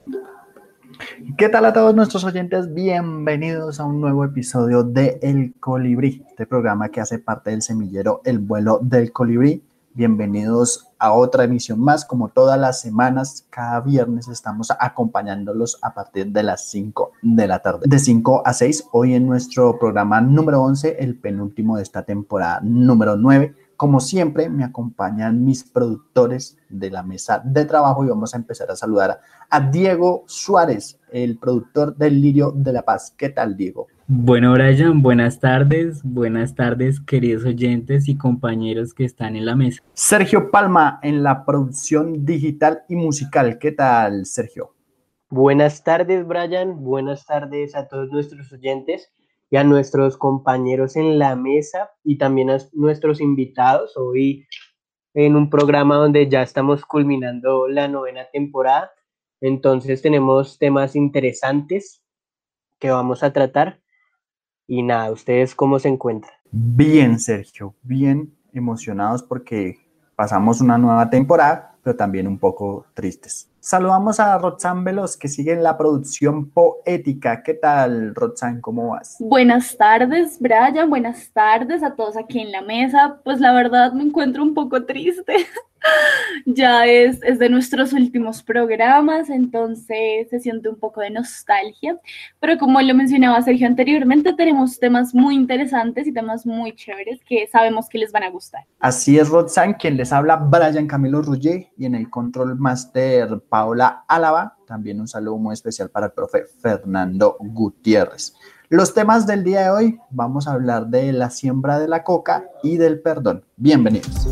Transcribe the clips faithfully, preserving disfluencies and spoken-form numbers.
¿Qué tal a todos nuestros oyentes? Bienvenidos a un nuevo episodio de El Colibrí, este programa que hace parte del semillero El Vuelo del Colibrí. Bienvenidos a otra emisión más, como todas las semanas, cada viernes estamos acompañándolos a partir de las cinco de la tarde, de cinco a seis, hoy en nuestro programa número once, el penúltimo de esta temporada número nueve. Como siempre, me acompañan mis productores de la mesa de trabajo y vamos a empezar a saludar a Diego Suárez, el productor del Lirio de la Paz. ¿Qué tal, Diego? Bueno, Brian, buenas tardes, buenas tardes, queridos oyentes y compañeros que están en la mesa. Sergio Palma, en la producción digital y musical. ¿Qué tal, Sergio? Buenas tardes, Brian, buenas tardes a todos nuestros oyentes y a nuestros compañeros en la mesa y también a nuestros invitados hoy en un programa donde ya estamos culminando la novena temporada. Entonces tenemos temas interesantes que vamos a tratar y nada, ¿ustedes cómo se encuentran? Bien, Sergio, bien emocionados porque pasamos una nueva temporada, pero también un poco tristes. Saludamos a Roxanne Veloz, que sigue en la producción poética. ¿Qué tal, Roxanne? ¿Cómo vas? Buenas tardes, Brian. Buenas tardes a todos aquí en la mesa. Pues la verdad me encuentro un poco triste. Ya es, es de nuestros últimos programas, entonces se siente un poco de nostalgia. Pero como lo mencionaba Sergio anteriormente, tenemos temas muy interesantes y temas muy chéveres que sabemos que les van a gustar. Así es, Roxanne, quien les habla, Brian Camilo Ruggier, y en el Control Master, Paola Álava. También un saludo muy especial para el profe Fernando Gutiérrez. Los temas del día de hoy, vamos a hablar de la siembra de la coca y del perdón. Bienvenidos.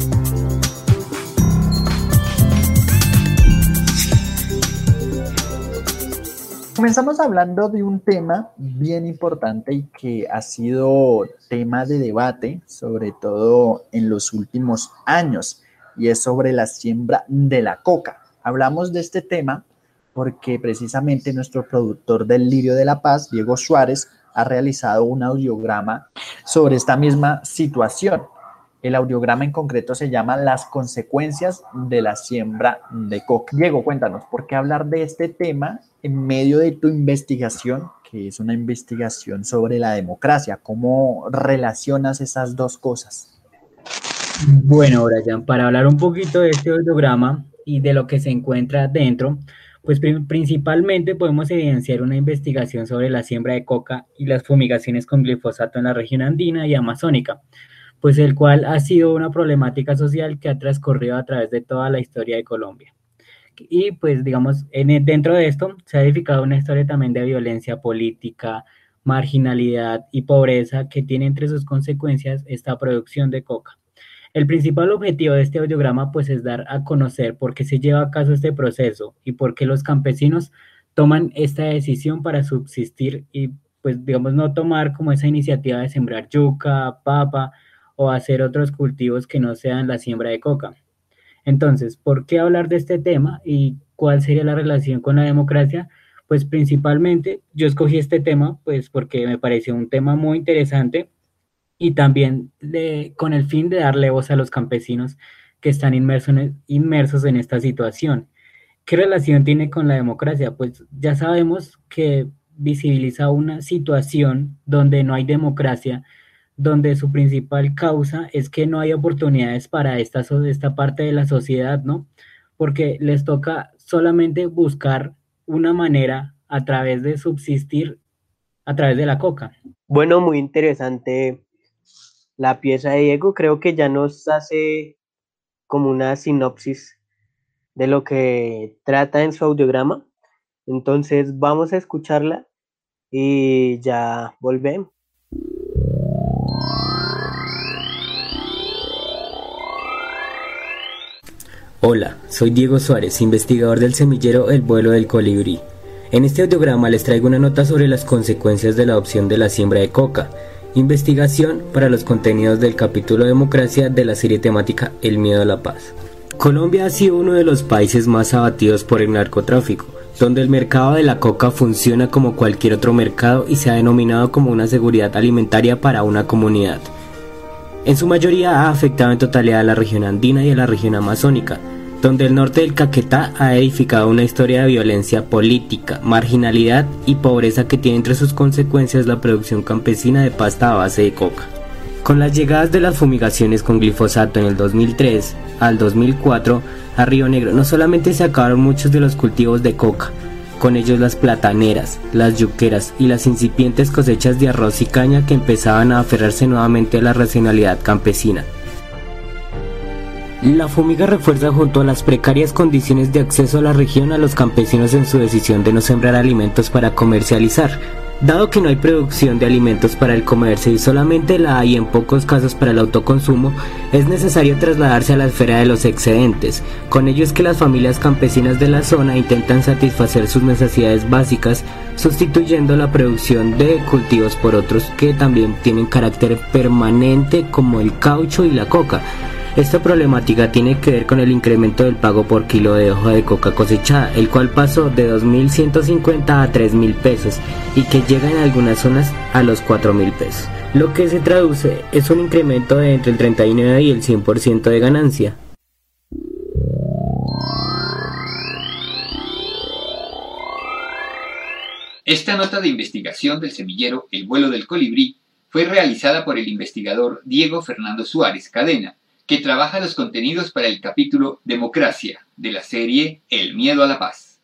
Comenzamos hablando de un tema bien importante y que ha sido tema de debate, sobre todo en los últimos años, y es sobre la siembra de la coca. Hablamos de este tema porque precisamente nuestro productor del Lirio de la Paz, Diego Suárez, ha realizado un audiograma sobre esta misma situación. El audiograma en concreto se llama Las consecuencias de la siembra de coca. Diego, cuéntanos, ¿por qué hablar de este tema en medio de tu investigación, que es una investigación sobre la democracia? ¿Cómo relacionas esas dos cosas? Bueno, Brian, para hablar un poquito de este audiograma y de lo que se encuentra dentro, pues principalmente podemos evidenciar una investigación sobre la siembra de coca y las fumigaciones con glifosato en la región andina y amazónica, pues el cual ha sido una problemática social que ha transcurrido a través de toda la historia de Colombia. Y pues digamos, en, dentro de esto se ha edificado una historia también de violencia política, marginalidad y pobreza que tiene entre sus consecuencias esta producción de coca. El principal objetivo de este audiograma pues es dar a conocer por qué se lleva a cabo este proceso y por qué los campesinos toman esta decisión para subsistir y pues digamos no tomar como esa iniciativa de sembrar yuca, papa o hacer otros cultivos que no sean la siembra de coca. Entonces, ¿por qué hablar de este tema y cuál sería la relación con la democracia? Pues principalmente yo escogí este tema pues porque me pareció un tema muy interesante y también de, con el fin de darle voz a los campesinos que están inmersos en, inmersos en esta situación. ¿Qué relación tiene con la democracia? Pues ya sabemos que visibiliza una situación donde no hay democracia, donde su principal causa es que no hay oportunidades para esta, esta parte de la sociedad, ¿no? Porque les toca solamente buscar una manera a través de subsistir a través de la coca. Bueno, muy interesante la pieza de Diego. Creo que ya nos hace como una sinopsis de lo que trata en su audiograma. Entonces vamos a escucharla y ya volvemos. Hola, soy Diego Suárez, investigador del semillero El Vuelo del Colibrí. En este audiograma les traigo una nota sobre las consecuencias de la adopción de la siembra de coca, investigación para los contenidos del capítulo Democracia de la serie temática El Miedo a la Paz. Colombia ha sido uno de los países más abatidos por el narcotráfico, donde el mercado de la coca funciona como cualquier otro mercado y se ha denominado como una seguridad alimentaria para una comunidad. En su mayoría ha afectado en totalidad a la región andina y a la región amazónica, donde el norte del Caquetá ha edificado una historia de violencia política, marginalidad y pobreza que tiene entre sus consecuencias la producción campesina de pasta a base de coca. Con las llegadas de las fumigaciones con glifosato en el dos mil tres al dos mil cuatro a Río Negro, no solamente se acabaron muchos de los cultivos de coca, con ellos las plataneras, las yuqueras y las incipientes cosechas de arroz y caña que empezaban a aferrarse nuevamente a la racionalidad campesina. La fumiga refuerza junto a las precarias condiciones de acceso a la región a los campesinos en su decisión de no sembrar alimentos para comercializar. Dado que no hay producción de alimentos para el comercio y solamente la hay en pocos casos para el autoconsumo, es necesario trasladarse a la esfera de los excedentes. Con ello es que las familias campesinas de la zona intentan satisfacer sus necesidades básicas, sustituyendo la producción de cultivos por otros que también tienen carácter permanente, como el caucho y la coca. Esta problemática tiene que ver con el incremento del pago por kilo de hoja de coca cosechada, el cual pasó de dos mil ciento cincuenta a tres mil pesos y que llega en algunas zonas a los cuatro mil pesos, lo que se traduce es un incremento de entre el treinta y nueve y el cien por ciento de ganancia. Esta nota de investigación del semillero El vuelo del colibrí fue realizada por el investigador Diego Fernando Suárez Cadena, que trabaja los contenidos para el capítulo Democracia de la serie El miedo a la paz.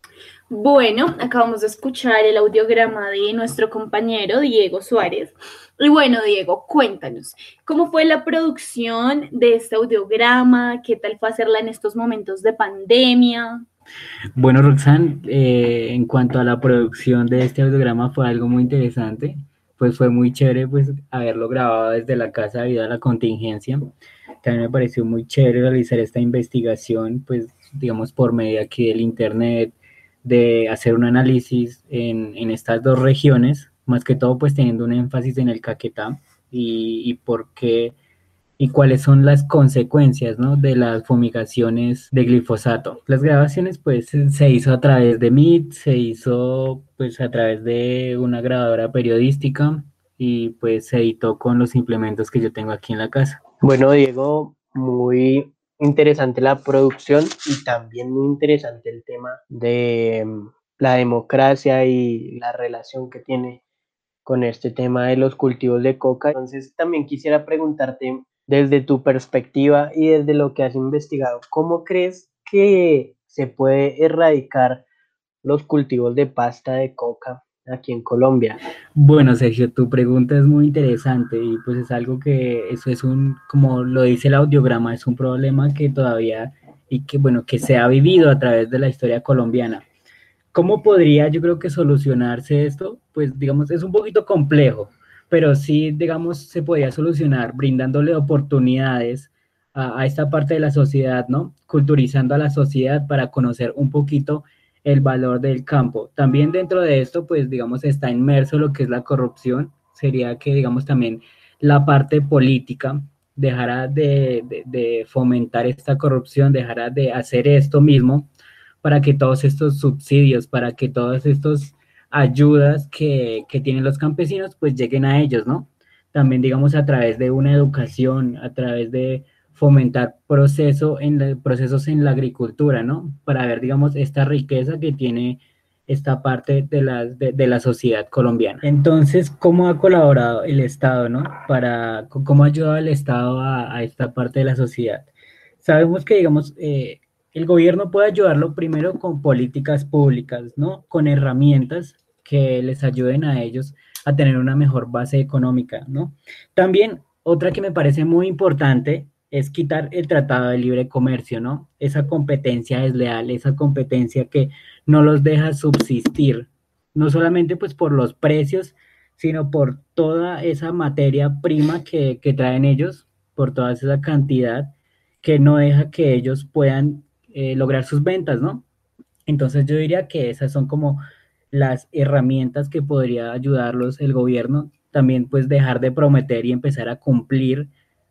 Bueno, acabamos de escuchar el audiograma de nuestro compañero Diego Suárez. Y bueno, Diego, cuéntanos, ¿cómo fue la producción de este audiograma? ¿Qué tal fue hacerla en estos momentos de pandemia? Bueno, Roxanne, eh, en cuanto a la producción de este audiograma fue algo muy interesante. Pues fue muy chévere pues haberlo grabado desde la casa debido a la contingencia. También me pareció muy chévere realizar esta investigación, pues digamos por medio aquí del internet, de hacer un análisis en, en estas dos regiones, más que todo pues teniendo un énfasis en el Caquetá y, y por qué y cuáles son las consecuencias, ¿no?, de las fumigaciones de glifosato. Las grabaciones pues se hizo a través de Meet, se hizo pues a través de una grabadora periodística y pues se editó con los implementos que yo tengo aquí en la casa. Bueno, Diego, muy interesante la producción y también muy interesante el tema de la democracia y la relación que tiene con este tema de los cultivos de coca. Entonces también quisiera preguntarte, desde tu perspectiva y desde lo que has investigado, ¿cómo crees que se puede erradicar los cultivos de pasta de coca aquí en Colombia? Bueno, Sergio, tu pregunta es muy interesante y pues es algo que eso es un, como lo dice el audiograma, es un problema que todavía y que bueno, que se ha vivido a través de la historia colombiana. ¿Cómo podría yo creo que solucionarse esto? Pues digamos, es un poquito complejo, pero sí, digamos, se podría solucionar brindándole oportunidades a, a esta parte de la sociedad, ¿no? Culturizando a la sociedad para conocer un poquito el valor del campo. También dentro de esto, pues digamos, está inmerso lo que es la corrupción. Sería que, digamos, también la parte política dejara de, de, de fomentar esta corrupción, dejara de hacer esto mismo, para que todos estos subsidios, para que todas estas ayudas que, que tienen los campesinos, pues lleguen a ellos, ¿no? También, digamos, a través de una educación, a través de fomentar proceso en la, procesos en la agricultura, ¿no? Para ver, digamos, esta riqueza que tiene esta parte de la, de, de la sociedad colombiana. Entonces, ¿cómo ha colaborado el Estado, ¿no? Para, ¿cómo ha ayudado el Estado a, a esta parte de la sociedad? Sabemos que, digamos, eh, el gobierno puede ayudarlo primero con políticas públicas, ¿no? Con herramientas que les ayuden a ellos a tener una mejor base económica, ¿no? También, otra que me parece muy importante es quitar el Tratado de Libre Comercio, ¿no? Esa competencia desleal, esa competencia que no los deja subsistir, no solamente pues por los precios, sino por toda esa materia prima que, que traen ellos, por toda esa cantidad que no deja que ellos puedan eh, lograr sus ventas, ¿no? Entonces yo diría que esas son como las herramientas que podría ayudarlos el gobierno, también pues dejar de prometer y empezar a cumplir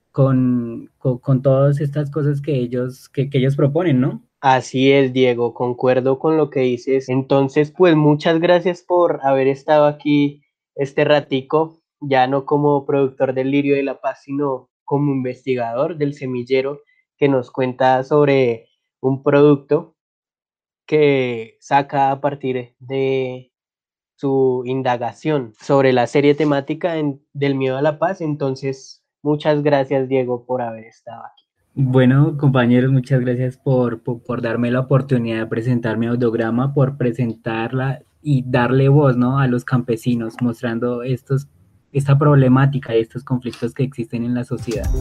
con, con, con todas estas cosas que ellos, que, que ellos proponen, ¿no? Así es, Diego, concuerdo con lo que dices. Entonces, pues muchas gracias por haber estado aquí este ratico, ya no como productor del Lirio de la Paz, sino como investigador del semillero que nos cuenta sobre un producto que saca a partir de su indagación sobre la serie temática en, del miedo a la paz. Entonces, muchas gracias, Diego, por haber estado aquí. Bueno, compañeros, muchas gracias por, por, por darme la oportunidad de presentar mi audiograma, por presentarla y darle voz, ¿no?, a los campesinos, mostrando estos, esta problemática y estos conflictos que existen en la sociedad.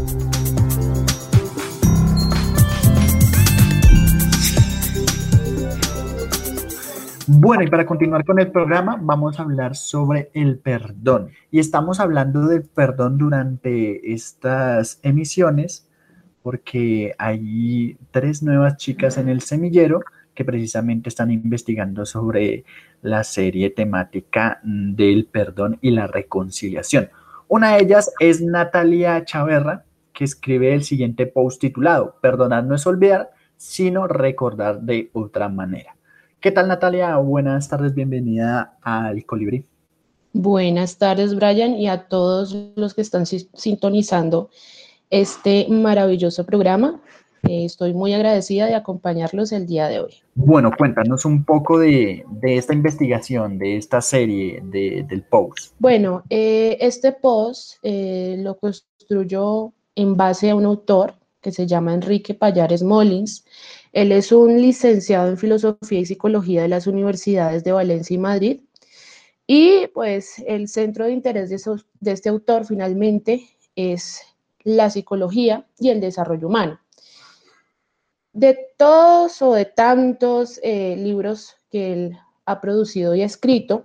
Bueno, y para continuar con el programa, vamos a hablar sobre el perdón. Y estamos hablando del perdón durante estas emisiones porque hay tres nuevas chicas en el semillero que precisamente están investigando sobre la serie temática del perdón y la reconciliación. Una de ellas es Natalia Chaverra, que escribe el siguiente post titulado "Perdonar no es olvidar, sino recordar de otra manera". ¿Qué tal, Natalia? Buenas tardes, bienvenida al Colibrí. Buenas tardes, Brian, y a todos los que están sintonizando este maravilloso programa. Eh, estoy muy agradecida de acompañarlos el día de hoy. Bueno, cuéntanos un poco de, de esta investigación, de esta serie, de, del post. Bueno, eh, este post eh, lo construyó en base a un autor que se llama Enrique Pallares Molins. Él es un licenciado en Filosofía y Psicología de las universidades de Valencia y Madrid. Y pues el centro de interés de, esos, de este autor finalmente es la psicología y el desarrollo humano. De todos o de tantos eh, libros que él ha producido y ha escrito,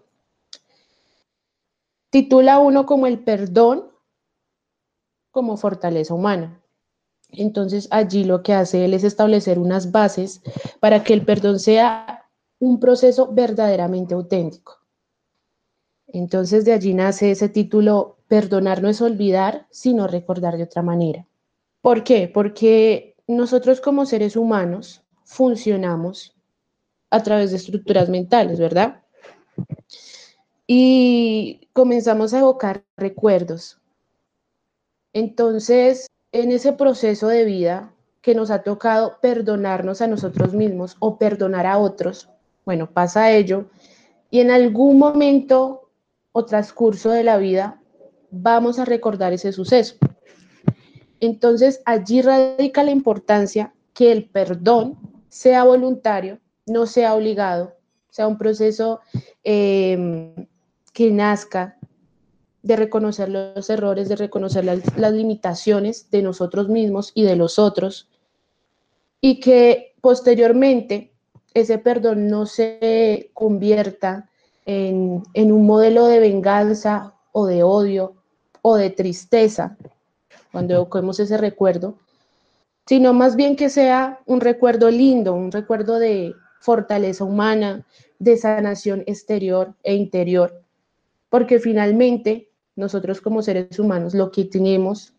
titula uno como el perdón como fortaleza humana. Entonces allí lo que hace él es establecer unas bases para que el perdón sea un proceso verdaderamente auténtico. Entonces de allí nace ese título, perdonar no es olvidar, sino recordar de otra manera. ¿Por qué? Porque nosotros como seres humanos funcionamos a través de estructuras mentales, ¿verdad? Y comenzamos a evocar recuerdos. Entonces, en ese proceso de vida que nos ha tocado perdonarnos a nosotros mismos o perdonar a otros, bueno, pasa ello, y en algún momento o transcurso de la vida vamos a recordar ese suceso. Entonces, allí radica la importancia que el perdón sea voluntario, no sea obligado, sea un proceso eh, que nazca de reconocer los errores, de reconocer las, las limitaciones de nosotros mismos y de los otros, y que posteriormente ese perdón no se convierta en, en un modelo de venganza o de odio o de tristeza cuando evoquemos ese recuerdo, sino más bien que sea un recuerdo lindo, un recuerdo de fortaleza humana, de sanación exterior e interior, porque finalmente nosotros como seres humanos lo que tenemos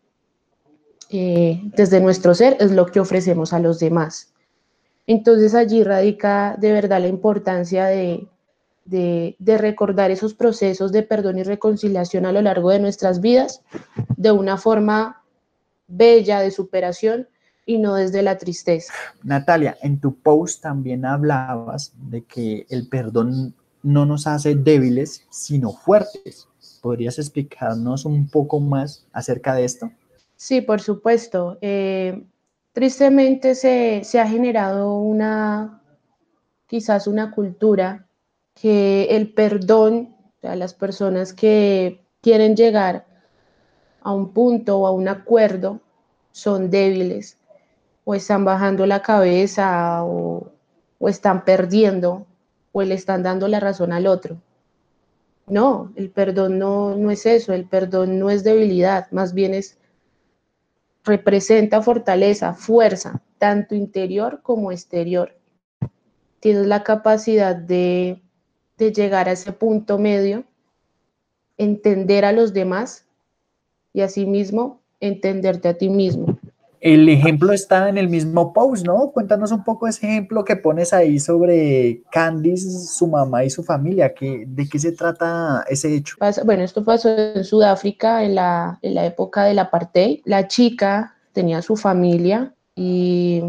eh, desde nuestro ser es lo que ofrecemos a los demás. Entonces allí radica de verdad la importancia de, de, de recordar esos procesos de perdón y reconciliación a lo largo de nuestras vidas de una forma bella, de superación y no desde la tristeza. Natalia, en tu post también hablabas de que el perdón no nos hace débiles, sino fuertes. ¿Podrías explicarnos un poco más acerca de esto? Sí, por supuesto. Eh, tristemente se, se ha generado una, quizás una cultura que el perdón, o sea, las personas que quieren llegar a un punto o a un acuerdo son débiles o están bajando la cabeza o, o están perdiendo o le están dando la razón al otro. No, el perdón no, no es eso, el perdón no es debilidad, más bien es, representa fortaleza, fuerza, tanto interior como exterior. Tienes la capacidad de, de llegar a ese punto medio, entender a los demás y asimismo entenderte a ti mismo. El ejemplo está en el mismo post, ¿no? Cuéntanos un poco ese ejemplo que pones ahí sobre Candice, su mamá y su familia. ¿Qué, ¿De qué se trata ese hecho? Bueno, esto pasó en Sudáfrica en la, en la época del apartheid. La chica tenía su familia y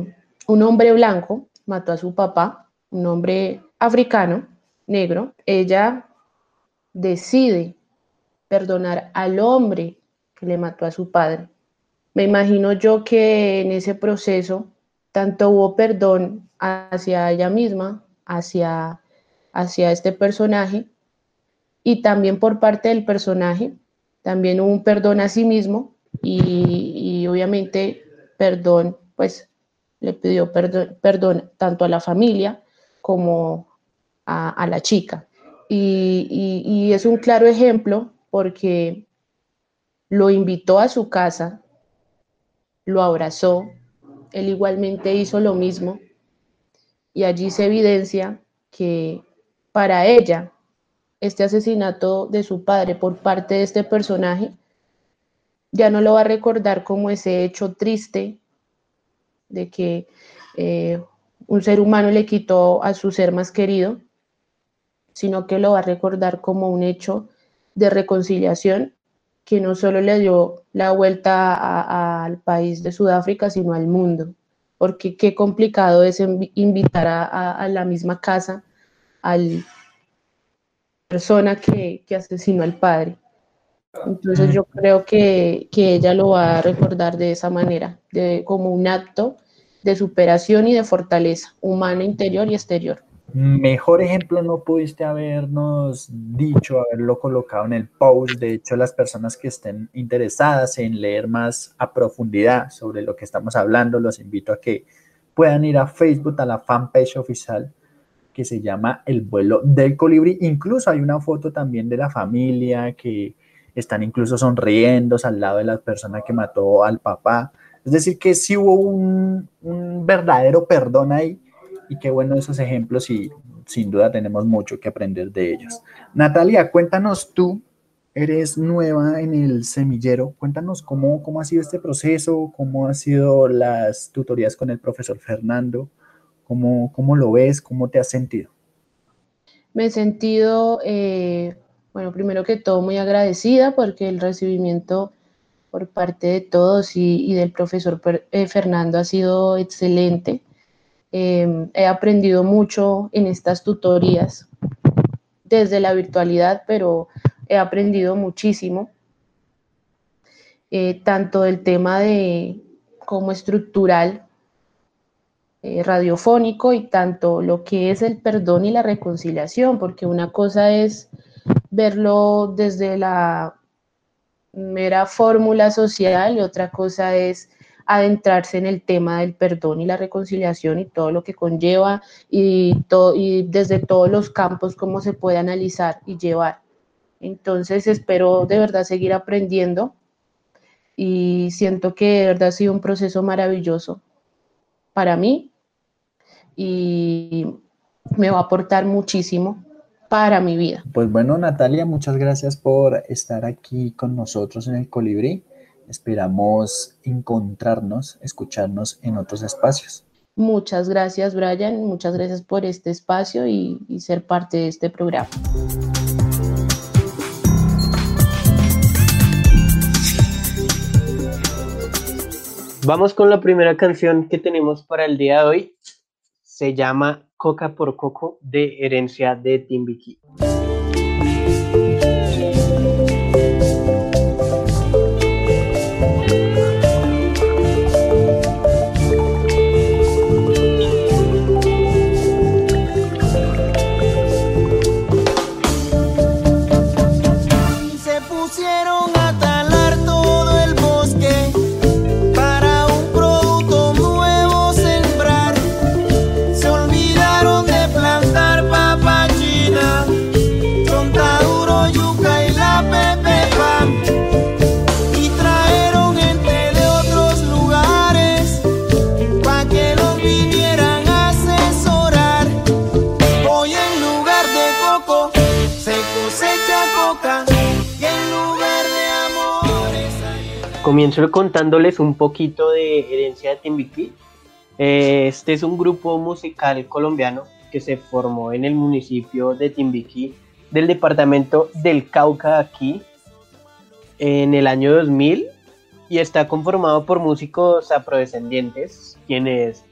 un hombre blanco mató a su papá, un hombre africano, negro. Ella decide perdonar al hombre que le mató a su padre. Me imagino yo que en ese proceso tanto hubo perdón hacia ella misma, hacia, hacia este personaje, y también por parte del personaje, también hubo un perdón a sí mismo y, y obviamente perdón, pues le pidió perdón, perdón tanto a la familia como a, a la chica. Y, y, y es un claro ejemplo porque lo invitó a su casa, lo abrazó, él igualmente hizo lo mismo y allí se evidencia que para ella este asesinato de su padre por parte de este personaje ya no lo va a recordar como ese hecho triste de que eh, un ser humano le quitó a su ser más querido, sino que lo va a recordar como un hecho de reconciliación que no solo le dio la vuelta a, a, al país de Sudáfrica, sino al mundo, porque qué complicado es invitar a, a, a la misma casa a la persona que, que asesinó al padre. Entonces yo creo que, que ella lo va a recordar de esa manera, de, como un acto de superación y de fortaleza humana interior y exterior. Mejor ejemplo no pudiste habernos dicho, haberlo colocado en el post. De hecho, las personas que estén interesadas en leer más a profundidad sobre lo que estamos hablando, los invito a que puedan ir a Facebook, a la fanpage oficial que se llama El Vuelo del Colibrí. Incluso hay una foto también de la familia que están incluso sonriendo al lado de la persona que mató al papá. Es decir, que sí hubo un, un verdadero perdón ahí. Y qué bueno esos ejemplos y sin duda tenemos mucho que aprender de ellos. Natalia, cuéntanos tú, eres nueva en el semillero, cuéntanos cómo, cómo ha sido este proceso, cómo han sido las tutorías con el profesor Fernando, cómo, cómo lo ves, cómo te has sentido. Me he sentido, eh, bueno, primero que todo muy agradecida porque el recibimiento por parte de todos y, y del profesor eh, Fernando ha sido excelente. Eh, he aprendido mucho en estas tutorías desde la virtualidad, pero he aprendido muchísimo, eh, tanto del tema de como estructural, eh, radiofónico, y tanto lo que es el perdón y la reconciliación, porque una cosa es verlo desde la mera fórmula social y otra cosa es adentrarse en el tema del perdón y la reconciliación y todo lo que conlleva y, to- y desde todos los campos cómo se puede analizar y llevar. Entonces espero de verdad seguir aprendiendo y siento que de verdad ha sido un proceso maravilloso para mí y me va a aportar muchísimo para mi vida. Pues bueno, Natalia, muchas gracias por estar aquí con nosotros en el Colibrí. Esperamos encontrarnos, escucharnos en otros espacios. Muchas gracias, Brian. Muchas gracias por este espacio y, y ser parte de este programa. Vamos con la primera canción que tenemos para el día de hoy. Se llama Coca por Coco, de Herencia de Timbiquí. Comienzo contándoles un poquito de Herencia de Timbiquí. Este es un grupo musical colombiano que se formó en el municipio de Timbiquí del departamento del Cauca, aquí en el año dos mil, y está conformado por músicos afrodescendientes, quienes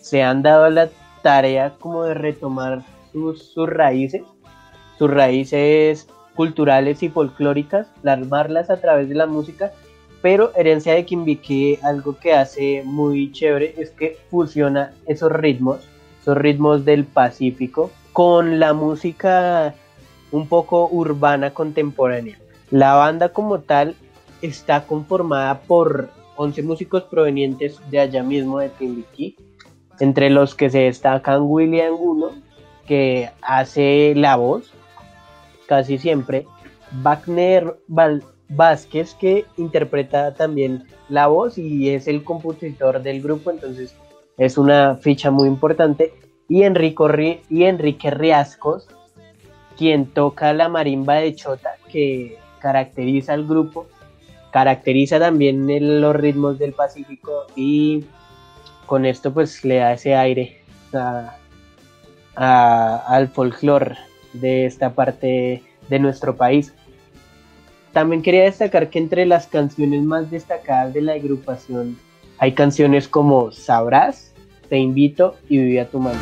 se han dado la tarea como de retomar sus, sus raíces, sus raíces culturales y folclóricas, plasmarlas a través de la música, pero Herencia de Quimbiquí, algo que hace muy chévere es que fusiona esos ritmos, esos ritmos del Pacífico, con la música un poco urbana contemporánea. La banda como tal está conformada por once músicos provenientes de allá mismo de Timbiquí, entre los que se destacan William Angulo, que hace la voz casi siempre, Wagner Val- Vázquez, que interpreta también la voz y es el compositor del grupo, entonces es una ficha muy importante, y, Enrico Ri- y Enrique Riascos, quien toca la marimba de chota, que caracteriza al grupo, caracteriza también el, los ritmos del Pacífico, y con esto pues le da ese aire a, a, al folclore de esta parte de nuestro país. También quería destacar que entre las canciones más destacadas de la agrupación hay canciones como Sabrás, Te Invito y Vive a tu mano.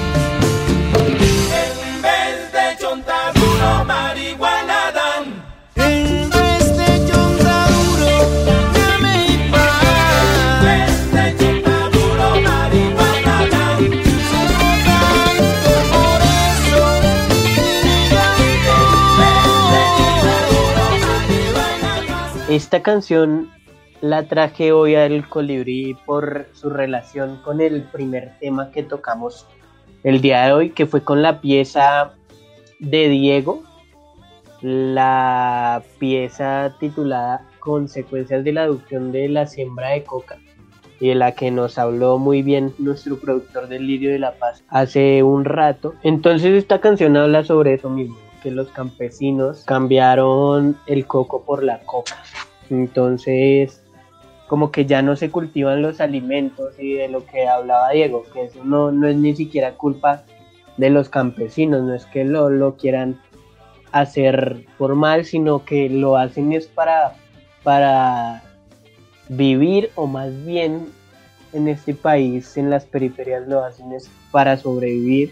En vez de chontaduro, marihuana dan. En vez de chontaduro, llame y paz. En vez de chontaduro, marihuana dan. Solo canto por eso, gigante. Esta canción la traje hoy al Colibrí por su relación con el primer tema que tocamos el día de hoy, que fue con la pieza de Diego, la pieza titulada Consecuencias de la adopción de la siembra de coca, y de la que nos habló muy bien nuestro productor del Lirio de la Paz hace un rato. Entonces esta canción habla sobre eso mismo, que los campesinos cambiaron el coco por la coca. Entonces como que ya no se cultivan los alimentos, y de lo que hablaba Diego, que eso no, no es ni siquiera culpa de los campesinos, no es que lo, lo quieran hacer por mal, sino que lo hacen es para, para vivir, o más bien en este país, en las periferias, lo hacen es para sobrevivir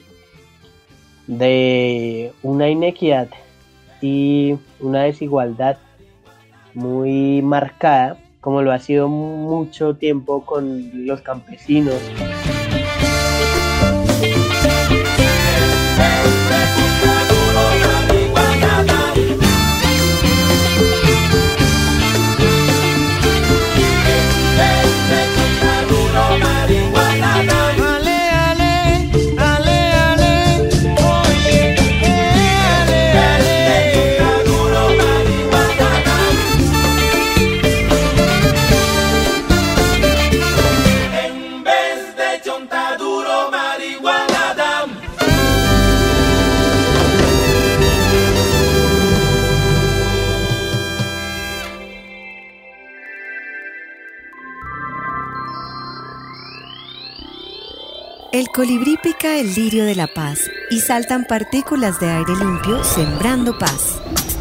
de una inequidad y una desigualdad muy marcada, como lo ha sido mucho tiempo con los campesinos. El colibrí pica el lirio de la paz y saltan partículas de aire limpio sembrando paz.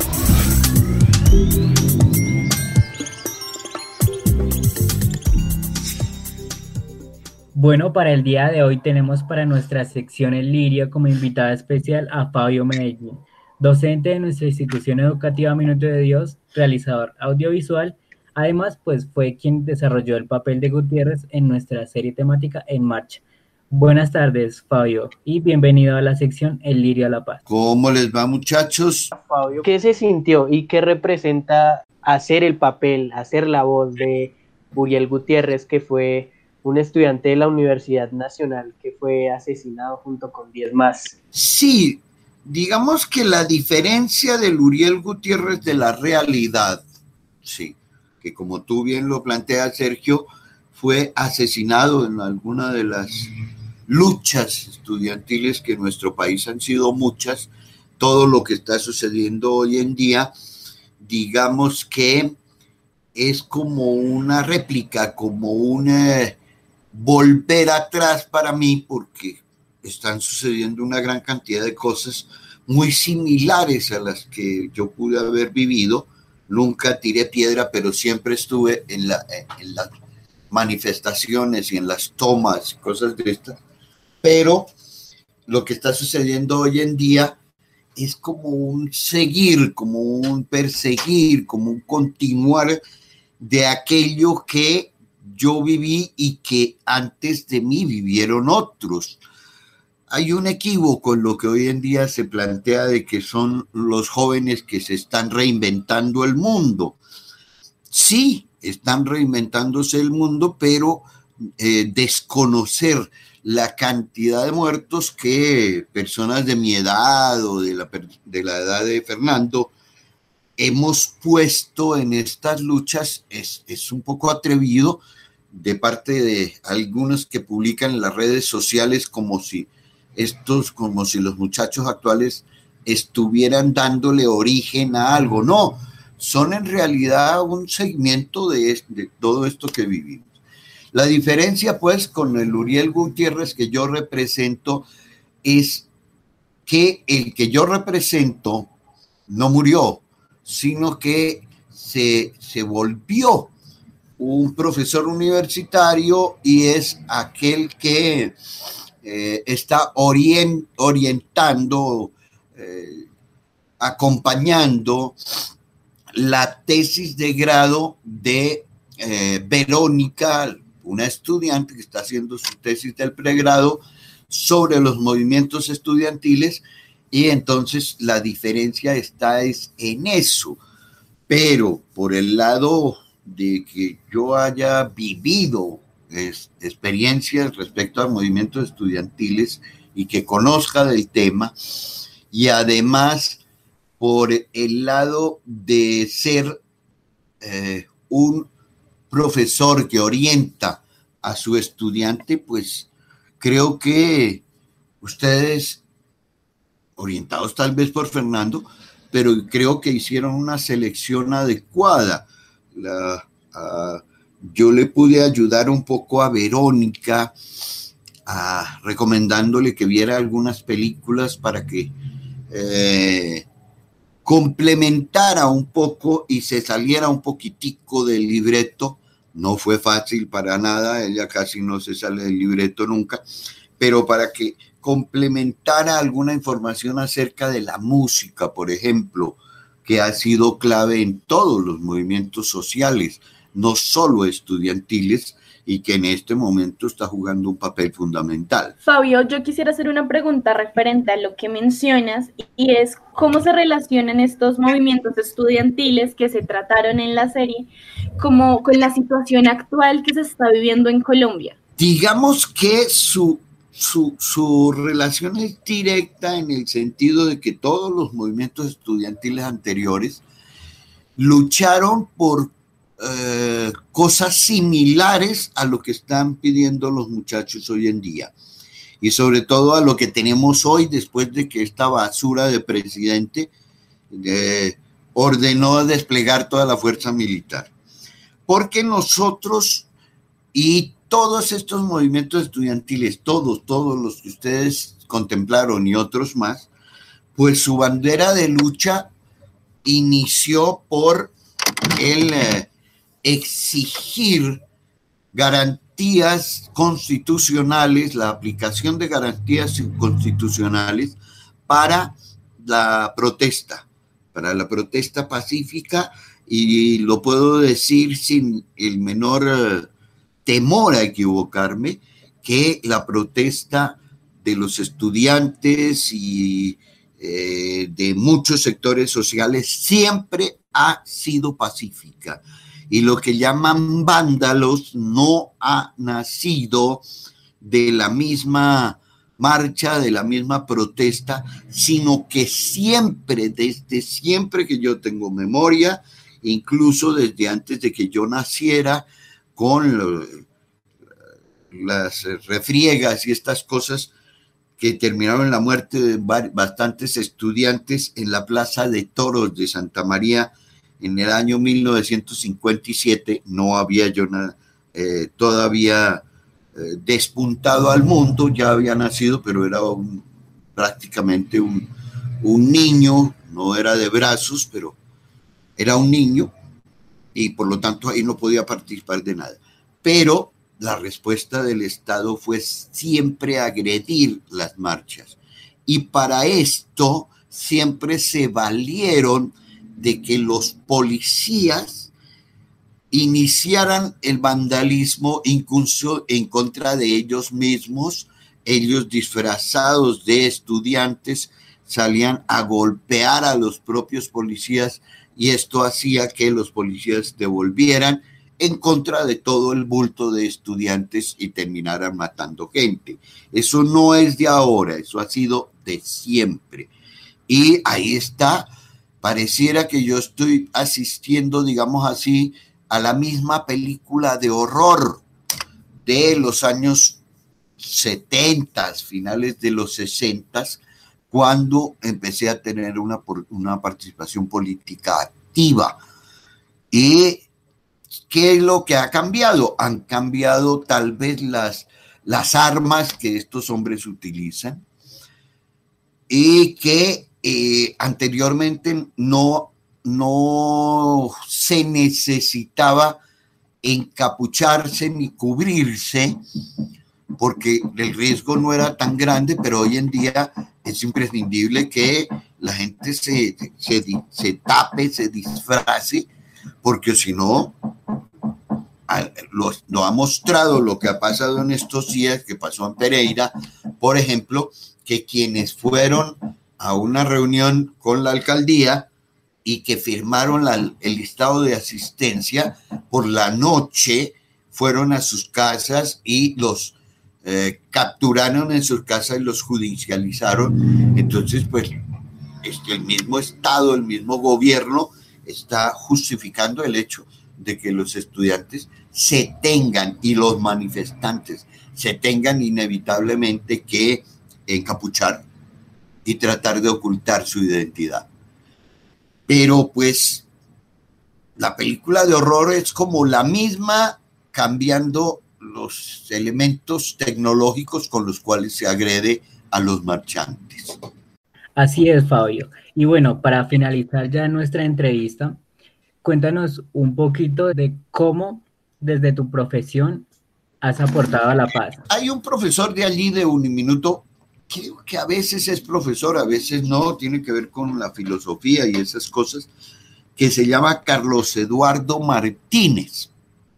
Bueno, para el día de hoy tenemos para nuestra sección El Lirio como invitada especial a Fabio Medellín, docente de nuestra institución educativa Minuto de Dios, realizador audiovisual. Además, pues fue quien desarrolló el papel de Gutiérrez en nuestra serie temática En Marcha. Buenas tardes, Fabio, y bienvenido a la sección El Lirio a la Paz. ¿Cómo les va, muchachos? Fabio, ¿qué se sintió y qué representa hacer el papel, hacer la voz de Uriel Gutiérrez, que fue un estudiante de la Universidad Nacional que fue asesinado junto con diez más? Sí, digamos que la diferencia del Uriel Gutiérrez de la realidad, sí, que como tú bien lo planteas, Sergio, fue asesinado en alguna de las luchas estudiantiles que en nuestro país han sido muchas. Todo lo que está sucediendo hoy en día, digamos que es como una réplica, como un eh, volver atrás para mí, porque están sucediendo una gran cantidad de cosas muy similares a las que yo pude haber vivido. Nunca tiré piedra, pero siempre estuve en la, en la manifestaciones y en las tomas, cosas de estas, pero lo que está sucediendo hoy en día es como un seguir, como un perseguir, como un continuar de aquello que yo viví y que antes de mí vivieron otros. Hay un equívoco en lo que hoy en día se plantea de que son los jóvenes que se están reinventando el mundo. Sí, están reinventándose el mundo, pero eh, desconocer la cantidad de muertos que personas de mi edad o de la, de la edad de Fernando hemos puesto en estas luchas es, es un poco atrevido de parte de algunos que publican en las redes sociales como si estos, como si los muchachos actuales estuvieran dándole origen a algo. No, son en realidad un segmento de, de todo esto que vivimos. La diferencia, pues, con el Uriel Gutiérrez que yo represento es que el que yo represento no murió, sino que se, se volvió un profesor universitario y es aquel que eh, está orient, orientando, eh, acompañando la tesis de grado de eh, Verónica, una estudiante que está haciendo su tesis del pregrado sobre los movimientos estudiantiles, y entonces la diferencia está es en eso. Pero por el lado de que yo haya vivido es, experiencias respecto a movimientos estudiantiles y que conozca del tema, y además por el lado de ser eh, un profesor que orienta a su estudiante, pues creo que ustedes, orientados tal vez por Fernando, pero creo que hicieron una selección adecuada. La, uh, yo le pude ayudar un poco a Verónica, uh, recomendándole que viera algunas películas para que eh, complementara un poco y se saliera un poquitico del libreto. No fue fácil para nada, ella casi no se sale del libreto nunca, pero para que complementara alguna información acerca de la música, por ejemplo, que ha sido clave en todos los movimientos sociales, no solo estudiantiles, y que en este momento está jugando un papel fundamental. Fabio, yo quisiera hacer una pregunta referente a lo que mencionas, y es cómo se relacionan estos movimientos estudiantiles que se trataron en la serie como con la situación actual que se está viviendo en Colombia. Digamos que su, su, su relación es directa en el sentido de que todos los movimientos estudiantiles anteriores lucharon por Eh, cosas similares a lo que están pidiendo los muchachos hoy en día, y sobre todo a lo que tenemos hoy después de que esta basura de presidente eh, ordenó desplegar toda la fuerza militar, porque nosotros y todos estos movimientos estudiantiles, todos, todos los que ustedes contemplaron y otros más, pues su bandera de lucha inició por el eh, exigir garantías constitucionales, la aplicación de garantías constitucionales para la protesta, para la protesta pacífica, y lo puedo decir sin el menor eh, temor a equivocarme, que la protesta de los estudiantes y eh, de muchos sectores sociales siempre ha sido pacífica. Y lo que llaman vándalos no ha nacido de la misma marcha, de la misma protesta, sino que siempre, desde siempre que yo tengo memoria, incluso desde antes de que yo naciera, con lo, las refriegas y estas cosas que terminaron en la muerte de bastantes estudiantes en la Plaza de Toros de Santa María, en el año mil novecientos cincuenta y siete, no había yo nada, eh, todavía eh, despuntado al mundo, ya había nacido, pero era un, prácticamente un, un niño, no era de brazos, pero era un niño, y por lo tanto ahí no podía participar de nada. pero la respuesta del Estado fue siempre agredir las marchas. Y para esto siempre se valieron de que los policías iniciaran el vandalismo incluso en contra de ellos mismos. Ellos, disfrazados de estudiantes, salían a golpear a los propios policías, y esto hacía que los policías devolvieran en contra de todo el bulto de estudiantes y terminaran matando gente. Eso no es de ahora, eso ha sido de siempre. Y ahí está, pareciera que yo estoy asistiendo, digamos así, a la misma película de horror de los años setenta, finales de los sesenta, cuando empecé a tener una, una participación política activa. ¿Y qué es lo que ha cambiado? Han cambiado tal vez las, las armas que estos hombres utilizan, y que eh, anteriormente no, no se necesitaba encapucharse ni cubrirse, porque el riesgo no era tan grande, pero hoy en día es imprescindible que la gente se, se, se tape, se disfrace, porque si no, lo, lo ha mostrado lo que ha pasado en estos días, que pasó en Pereira, por ejemplo, que quienes fueron a una reunión con la alcaldía y que firmaron la, el listado de asistencia, por la noche fueron a sus casas y los Eh, capturaron en sus casas y los judicializaron. Entonces, pues, este, el mismo Estado, el mismo gobierno está justificando el hecho de que los estudiantes se tengan, y los manifestantes se tengan inevitablemente que encapuchar y tratar de ocultar su identidad. Pero, pues, la película de horror es como la misma, cambiando los elementos tecnológicos con los cuales se agrede a los marchantes. Así es, Fabio. Y bueno, para finalizar ya nuestra entrevista, cuéntanos un poquito de cómo desde tu profesión has aportado a la paz. Hay un profesor de allí de Uniminuto, que, que a veces es profesor, a veces no, tiene que ver con la filosofía y esas cosas, que se llama Carlos Eduardo Martínez.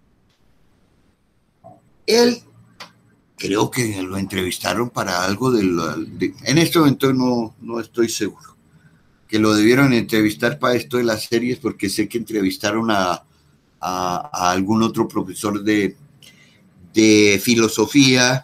Él, creo que lo entrevistaron para algo de, la, de en este momento no, no estoy seguro, que lo debieron entrevistar para esto de las series, porque sé que entrevistaron a, a, a algún otro profesor de, de filosofía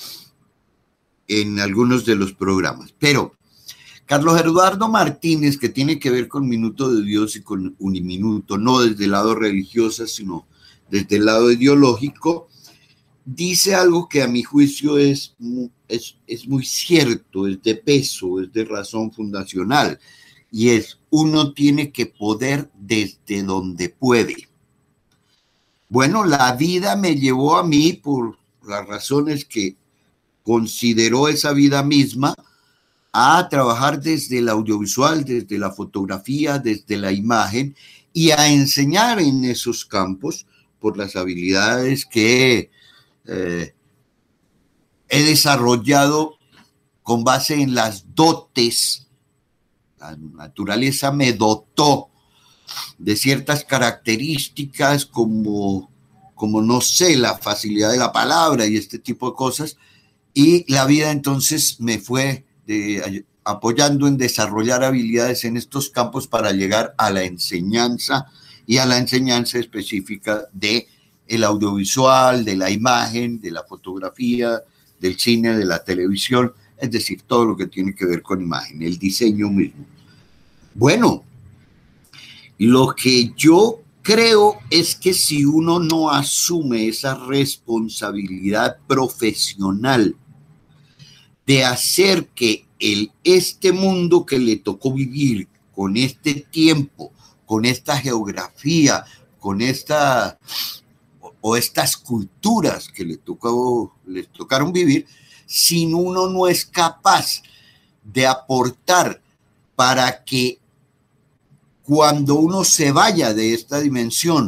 en algunos de los programas. Pero Carlos Eduardo Martínez, que tiene que ver con Minuto de Dios y con Uniminuto, no desde el lado religioso, sino desde el lado ideológico, dice algo que a mi juicio es, es, es muy cierto, es de peso, es de razón fundacional, y es: uno tiene que poder desde donde puede. Bueno, la vida me llevó a mí, por las razones que consideró esa vida misma, a trabajar desde el audiovisual, desde la fotografía, desde la imagen, y a enseñar en esos campos por las habilidades que Eh, he desarrollado con base en las dotes. La naturaleza me dotó de ciertas características como, como no sé, la facilidad de la palabra y este tipo de cosas, y la vida entonces me fue de, apoyando en desarrollar habilidades en estos campos para llegar a la enseñanza, y a la enseñanza específica de el audiovisual, de la imagen, de la fotografía, del cine, de la televisión, es decir, todo lo que tiene que ver con imagen, el diseño mismo. Bueno, lo que yo creo es que si uno no asume esa responsabilidad profesional de hacer que el, este mundo que le tocó vivir, con este tiempo, con esta geografía, con esta o estas culturas que le tocó, les tocaron vivir, si uno no es capaz de aportar para que cuando uno se vaya de esta dimensión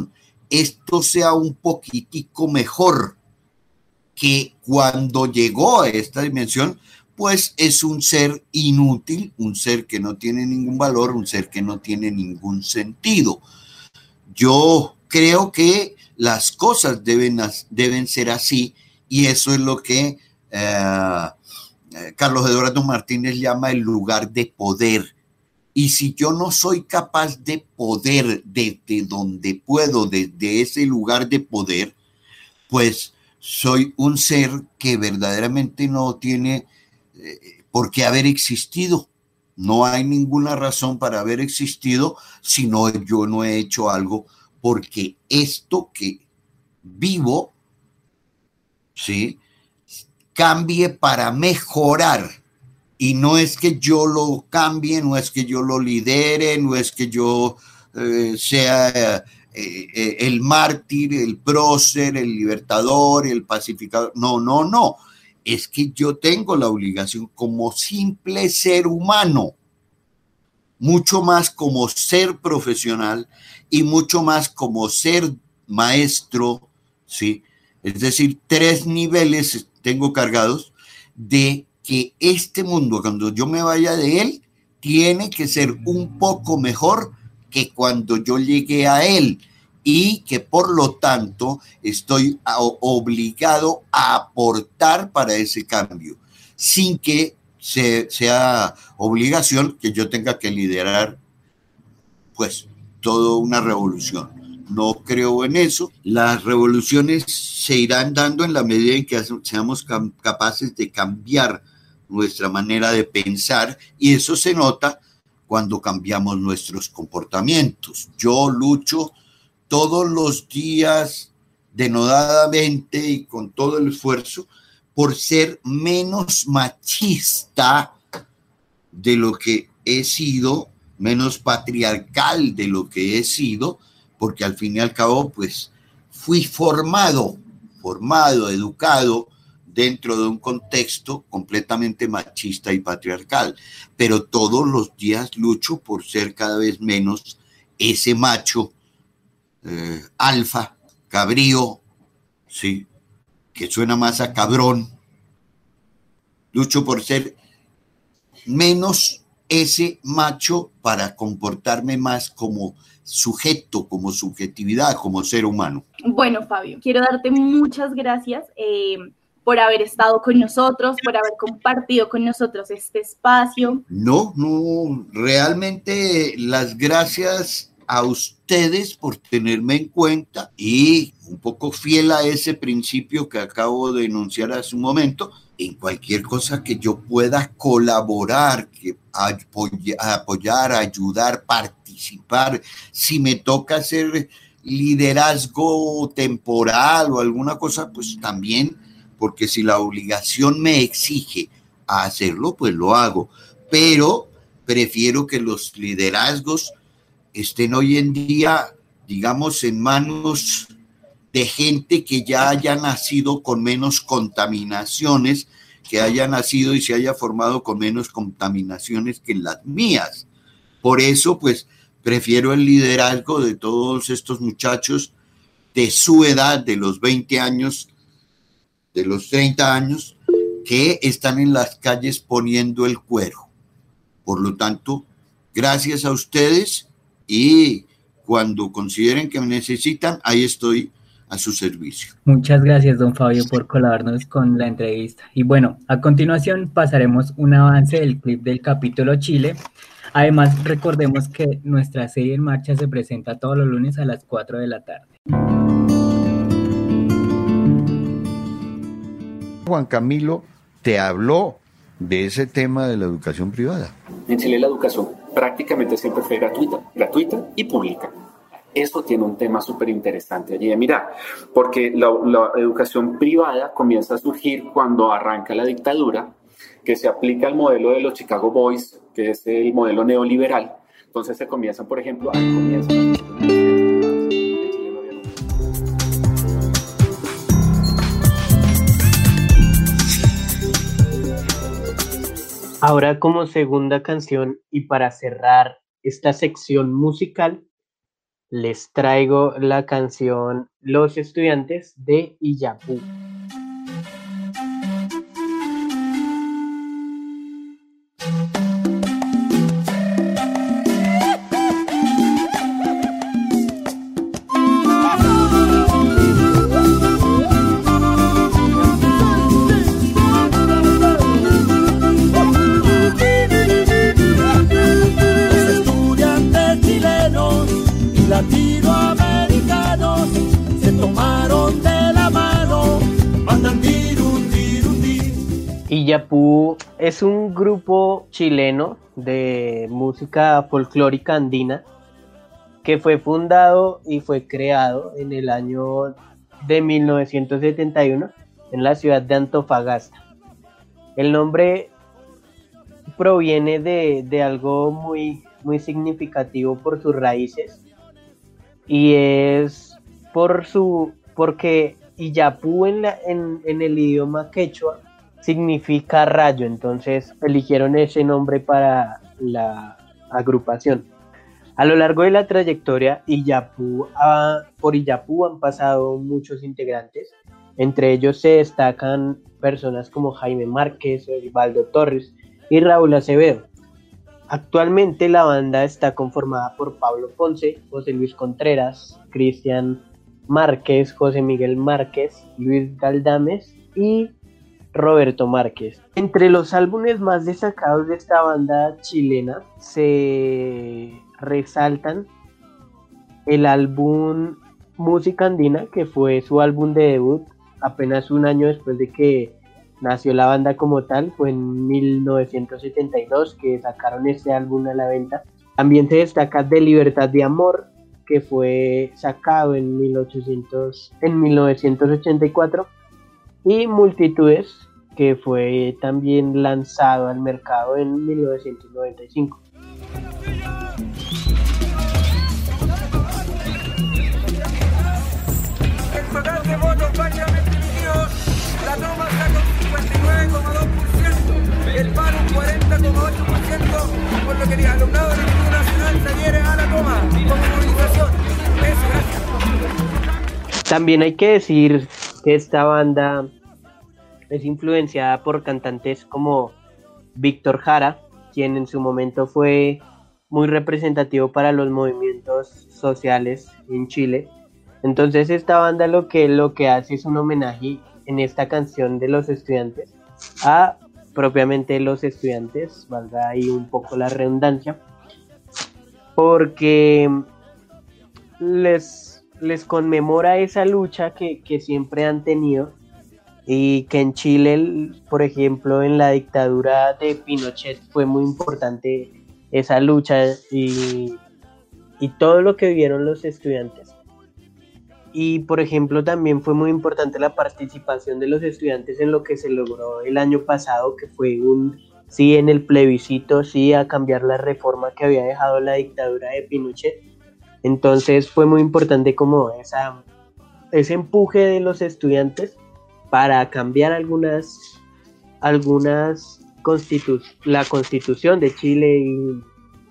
esto sea un poquitico mejor, que cuando llegó a esta dimensión, pues es un ser inútil, un ser que no tiene ningún valor, un ser que no tiene ningún sentido. Yo creo que las cosas deben, deben ser así, y eso es lo que eh, Carlos Eduardo Martínez llama el lugar de poder. Y si yo no soy capaz de poder desde donde puedo, desde ese lugar de poder, pues soy un ser que verdaderamente no tiene eh, por qué haber existido. No hay ninguna razón para haber existido si no, yo no he hecho algo porque esto que vivo, ¿sí?, cambie para mejorar. Y no es que yo lo cambie, no es que yo lo lidere, no es que yo eh, sea eh, eh, el mártir, el prócer, el libertador, el pacificador. No, no, no. Es que yo tengo la obligación como simple ser humano, mucho más como ser profesional y mucho más como ser maestro, ¿sí? Es decir, tres niveles tengo cargados de que este mundo, cuando yo me vaya de él, tiene que ser un poco mejor que cuando yo llegué a él, y que por lo tanto estoy obligado a aportar para ese cambio, sin que se, sea obligación que yo tenga que liderar pues toda una revolución. No creo en eso. Las revoluciones se irán dando en la medida en que seamos capaces de cambiar nuestra manera de pensar, y eso se nota cuando cambiamos nuestros comportamientos. Yo lucho todos los días denodadamente y con todo el esfuerzo por ser menos machista de lo que he sido, menos patriarcal de lo que he sido, porque al fin y al cabo pues fui formado, formado, educado dentro de un contexto completamente machista y patriarcal, pero todos los días lucho por ser cada vez menos ese macho eh, alfa, cabrío, ¿sí?, que suena más a cabrón. Lucho por ser menos ese macho para comportarme más como sujeto, como subjetividad, como ser humano. Bueno, Fabio, quiero darte muchas gracias eh, por haber estado con nosotros, por haber compartido con nosotros este espacio. No, no, realmente las gracias a ustedes por tenerme en cuenta, y un poco fiel a ese principio que acabo de enunciar hace un momento, en cualquier cosa que yo pueda colaborar, que apoyar, apoyar, ayudar, participar, si me toca hacer liderazgo temporal o alguna cosa, pues también, porque si la obligación me exige a hacerlo, pues lo hago, pero prefiero que los liderazgos estén hoy en día, digamos, en manos de gente que ya haya nacido con menos contaminaciones, que haya nacido y se haya formado con menos contaminaciones que las mías. Por eso, pues, prefiero el liderazgo de todos estos muchachos de su edad, de los veinte años, de los treinta años, que están en las calles poniendo el cuero. Por lo tanto, gracias a ustedes, y cuando consideren que me necesitan, ahí estoy a su servicio. Muchas gracias, don Fabio, por colaborarnos con la entrevista. Y bueno, a continuación pasaremos un avance del clip del capítulo Chile. Además, recordemos que nuestra serie en marcha se presenta todos los lunes a las cuatro de la tarde. Juan Camilo te habló de ese tema de la educación privada. En Chile la educación prácticamente siempre fue gratuita, gratuita y pública. Eso tiene un tema súper interesante allí de mirar, porque la, la educación privada comienza a surgir cuando arranca la dictadura, que se aplica el modelo de los Chicago Boys, que es el modelo neoliberal. Entonces se comienzan, por ejemplo, a comienzan Ahora, como segunda canción y para cerrar esta sección musical, les traigo la canción Los Estudiantes de Illapú. Latinoamericanos se tomaron de la mano, mandan tirun, tirun, tirun. Illapú es un grupo chileno de música folclórica andina que fue fundado y fue creado en el año de mil novecientos setenta y uno en la ciudad de Antofagasta. El nombre proviene de, de algo muy, muy significativo por sus raíces, y es por su porque Illapú en, la, en, en el idioma quechua significa rayo, entonces eligieron ese nombre para la agrupación. A lo largo de la trayectoria, Illapú, ah, por Illapú han pasado muchos integrantes, entre ellos se destacan personas como Jaime Márquez, Osvaldo Torres y Raúl Acevedo. Actualmente la banda está conformada por Pablo Ponce, José Luis Contreras, Cristian Márquez, José Miguel Márquez, Luis Galdames y Roberto Márquez. Entre los álbumes más destacados de esta banda chilena se resaltan el álbum Música Andina, que fue su álbum de debut apenas un año después de que nació la banda como tal, fue en mil novecientos setenta y dos que sacaron este álbum a la venta. También se destaca De Libertad de Amor, que fue sacado en, mil ochocientos, en mil novecientos ochenta y cuatro, y Multitudes, que fue también lanzado al mercado en mil novecientos noventa y cinco. La toma está con cincuenta y nueve coma dos por ciento, el paro un cuarenta coma ocho por ciento, por lo que el alumnado del Instituto Nacional se adhiere a la toma como movilización. Eso, gracias. También hay que decir que esta banda es influenciada por cantantes como Víctor Jara, quien en su momento fue muy representativo para los movimientos sociales en Chile. Entonces esta banda lo que, lo que hace es un homenaje en esta canción de Los Estudiantes a propiamente los estudiantes, valga ahí un poco la redundancia, porque les, les conmemora esa lucha que, que siempre han tenido, y que en Chile, por ejemplo, en la dictadura de Pinochet fue muy importante esa lucha y, y todo lo que vivieron los estudiantes. Y por ejemplo también fue muy importante la participación de los estudiantes en lo que se logró el año pasado, que fue un sí en el plebiscito, sí a cambiar la reforma que había dejado la dictadura de Pinochet. Entonces fue muy importante como esa, ese empuje de los estudiantes para cambiar algunas, algunas constitu- la constitución de Chile y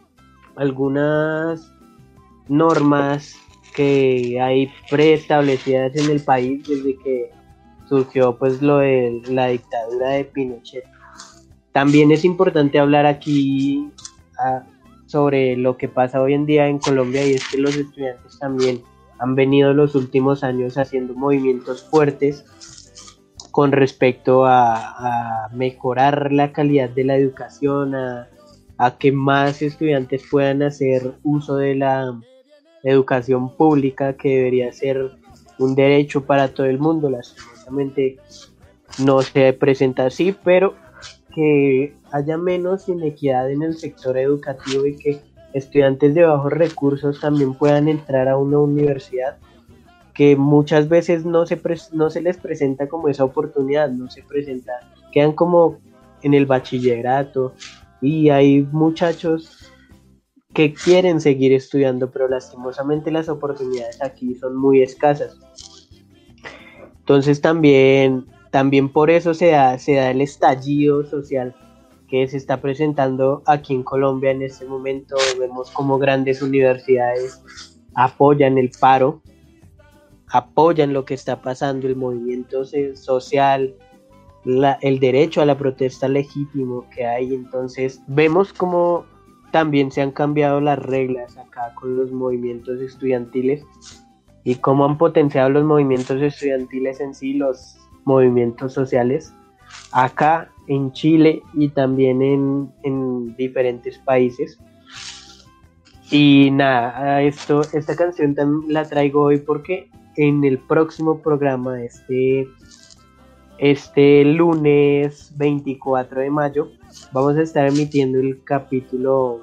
algunas normas que hay preestablecidas en el país desde que surgió pues lo de la dictadura de Pinochet. También es importante hablar aquí uh, sobre lo que pasa hoy en día en Colombia, y es que los estudiantes también han venido los últimos años haciendo movimientos fuertes con respecto a, a mejorar la calidad de la educación, a, a que más estudiantes puedan hacer uso de la educación pública, que debería ser un derecho para todo el mundo. Lastimosamente no se presenta así, pero que haya menos inequidad en el sector educativo y que estudiantes de bajos recursos también puedan entrar a una universidad, que muchas veces no se, pre- no se les presenta como esa oportunidad, no se presenta, quedan como en el bachillerato, y hay muchachos que quieren seguir estudiando, pero lastimosamente las oportunidades aquí son muy escasas. Entonces también, también por eso se da, se da el estallido social que se está presentando aquí en Colombia en este momento. Vemos como grandes universidades apoyan el paro, apoyan lo que está pasando, el movimiento social, la, el derecho a la protesta legítimo que hay. Entonces vemos cómo también se han cambiado las reglas acá con los movimientos estudiantiles y cómo han potenciado los movimientos estudiantiles en sí, los movimientos sociales acá en Chile y también en, en diferentes países. Y nada, esto, esta canción también la traigo hoy porque en el próximo programa, este, este lunes veinticuatro de mayo, vamos a estar emitiendo el capítulo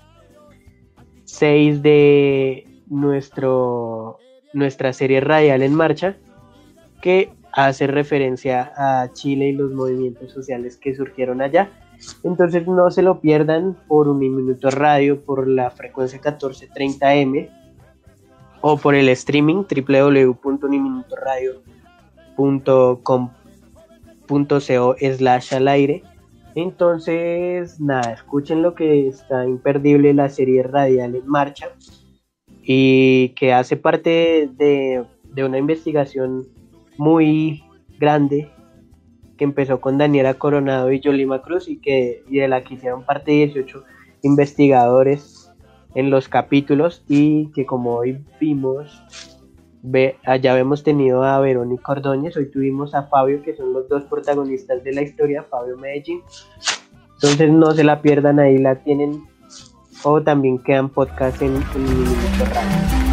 seis de nuestro, nuestra serie radial En Marcha, que hace referencia a Chile y los movimientos sociales que surgieron allá. Entonces no se lo pierdan por Uniminuto Radio, por la frecuencia catorce treinta eme o por el streaming doble u doble u doble u punto uniminutoradio punto com punto co slash al aire. Entonces nada, escuchen lo que está imperdible, la serie radial En Marcha, y que hace parte de, de una investigación muy grande que empezó con Daniela Coronado y Yolima Cruz y, que, y de la que hicieron parte dieciocho investigadores en los capítulos, y que como hoy vimos, ve, allá hemos tenido a Verónica Ordóñez, hoy tuvimos a Fabio, que son los dos protagonistas de la historia, Fabio Medellín. Entonces no se la pierdan, ahí la tienen, o también quedan podcasts en, en Minuto Radio.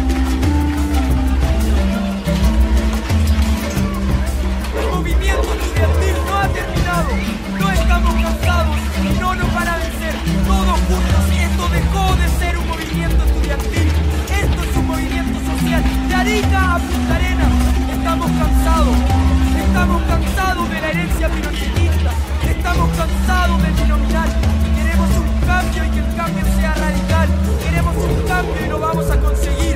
No estamos cansados y no nos van a vencer. Todos juntos, esto dejó de ser un movimiento estudiantil. Esto es un movimiento social. De Arica a Punta Arenas, estamos cansados. Estamos cansados de la herencia pinochetista. Estamos cansados del binominal. Queremos un cambio y que el cambio sea radical. Queremos un cambio y lo vamos a conseguir.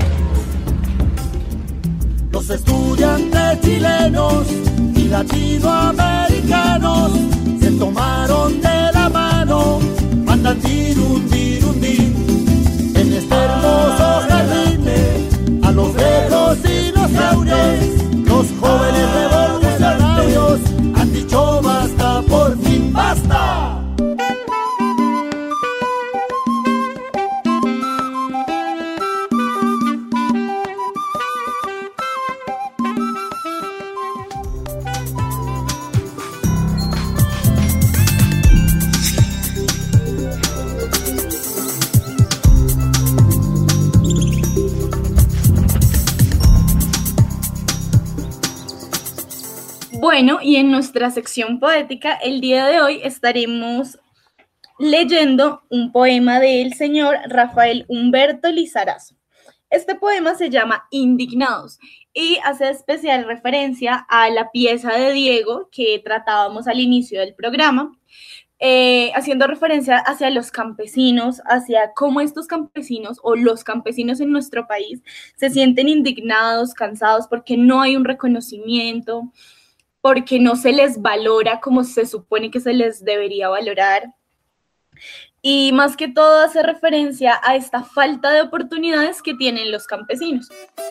Los estudiantes chilenos y latinoamericanos se tomaron de la mano, mandan tirun, tirun, din, en este hermoso jardín, a los viejos dinosaurios, los jóvenes revolucionarios han dicho basta, por fin basta. Bueno, y en nuestra sección poética, el día de hoy estaremos leyendo un poema del señor Rafael Humberto Lizarazo. Este poema se llama Indignados y hace especial referencia a la pieza de Diego que tratábamos al inicio del programa, eh, haciendo referencia hacia los campesinos, hacia cómo estos campesinos o los campesinos en nuestro país se sienten indignados, cansados, porque no hay un reconocimiento, porque no se les valora como se supone que se les debería valorar. Y más que todo hace referencia a esta falta de oportunidades que tienen los campesinos.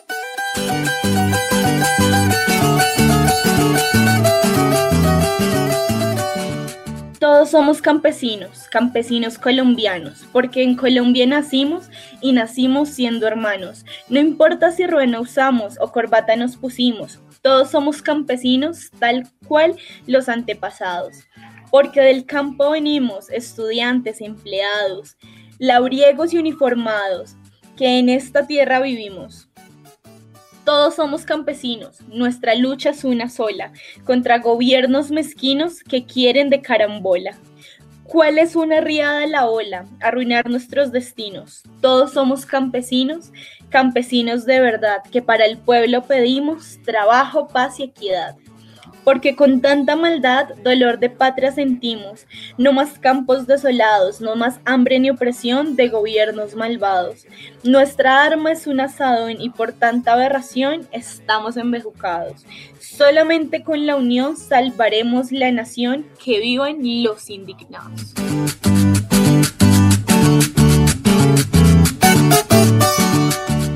Todos somos campesinos, campesinos colombianos, porque en Colombia nacimos y nacimos siendo hermanos. No importa si ruena usamos o corbata nos pusimos, todos somos campesinos tal cual los antepasados. Porque del campo venimos, estudiantes, empleados, labriegos y uniformados, que en esta tierra vivimos. Todos somos campesinos, nuestra lucha es una sola, contra gobiernos mezquinos que quieren de carambola. ¿Cuál es una riada a la ola? Arruinar nuestros destinos. Todos somos campesinos, campesinos de verdad, que para el pueblo pedimos trabajo, paz y equidad. Porque con tanta maldad, dolor de patria sentimos, no más campos desolados, no más hambre ni opresión de gobiernos malvados. Nuestra arma es un asadón y por tanta aberración estamos embejucados. Solamente con la unión salvaremos la nación, que vivan los indignados.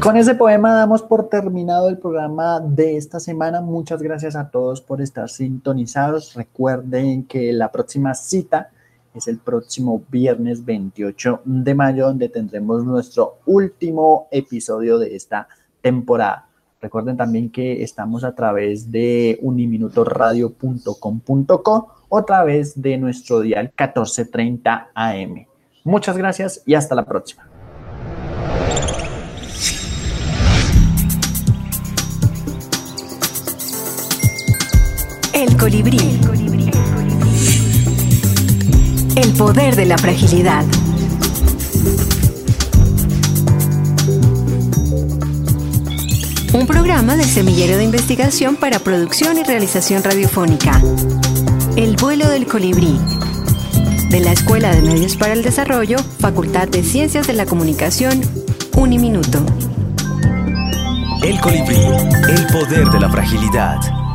con ese poema damos por terminado el programa de esta semana. Muchas gracias a todos por estar sintonizados. Recuerden que la próxima cita es el próximo viernes veintiocho de mayo, donde tendremos nuestro último episodio de esta temporada. Recuerden también que estamos a través de uniminutoradio punto com punto co o a través de nuestro dial catorce treinta A M. Muchas gracias y hasta la próxima. El colibrí. El poder de la fragilidad. Un programa del Semillero de Investigación para producción y realización radiofónica. El vuelo del colibrí. De la Escuela de Medios para el Desarrollo, Facultad de Ciencias de la Comunicación, Uniminuto. El colibrí. El poder de la fragilidad.